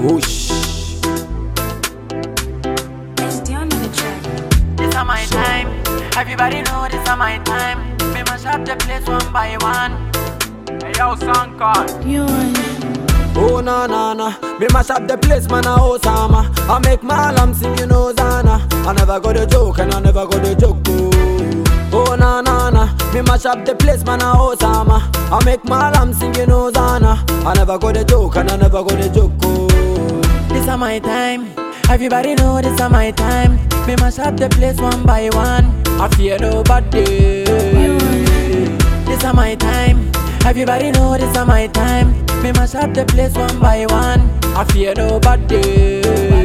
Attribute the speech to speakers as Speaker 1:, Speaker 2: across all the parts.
Speaker 1: Whoosh.
Speaker 2: This is my time. Everybody know this is my time. Me must have the place one by one. Hey yo, song call.
Speaker 1: Oh na na na, me mash up the place, man. A Osama. I make my lamb sing, you know Zana. I never got a joke and I never got a joke. Oh na na na, me mash up the place, man. A Osama. I make my lamb sing, you know Zana. I never got a joke and I never got a joke.
Speaker 2: This is my time. Everybody know this is my time. Me must have the place one by one. I fear nobody. This is my time. Everybody know this is my time. Me must have the place one by one. I fear nobody.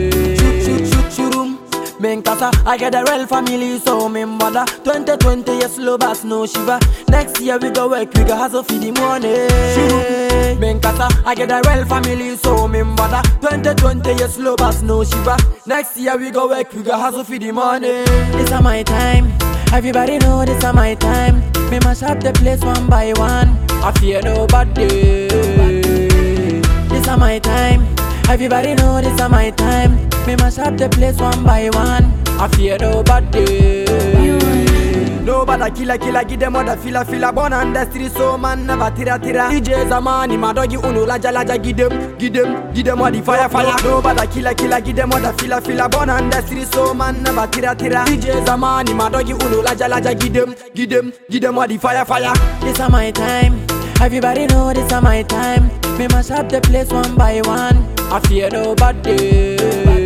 Speaker 1: Shoot, men kasa, I get a real family, so me mother 2020, yes, slow bass, no shiva. Next year we go work, we go hustle for the money. Men kasa, I get a real family, so me mother 2020, yes, slow bass, no shiva. Next year we go work, we go hustle for the money.
Speaker 2: This is my time. Everybody know this is my time. Me must have the place one by one. I fear nobody. This is my time. Everybody know this is my time. Me must have the place one by one. I fear nobody.
Speaker 1: Nobody killer, give them all the fila, born on the street, so man never tira. DJ Zamani, my doggy uno, laja, give them all the fire. Nobody killer, give them all the fila, born on the street, so man never tira. DJ Zamani, my doggy uno, laja, give them all the fire.
Speaker 2: This is my time. Everybody know this is my time. Me must have the place one by one. I fear nobody.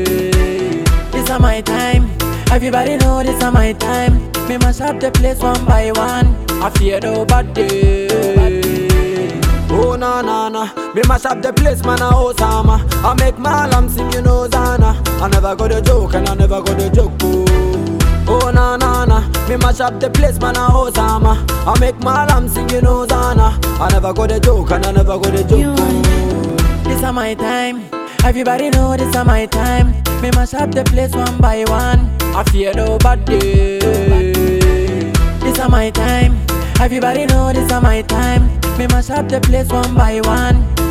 Speaker 2: This is my time. Everybody know this is my time. Me must have the place one by one. I fear nobody.
Speaker 1: Oh na na na, me mash up the place, man. A Osama. I make my lamb sing, you know Zana. I never got a joke and I never got a joke. Oh na na na, me mash up the place, man. A Osama. I make my lamb sing, you know Zana. I never got a joke and I never got a joke.
Speaker 2: This is my time. Everybody know this is my time. Me must have the place one by one. I fear nobody. This is my time. Everybody know this is my time. Me must have the place one by one.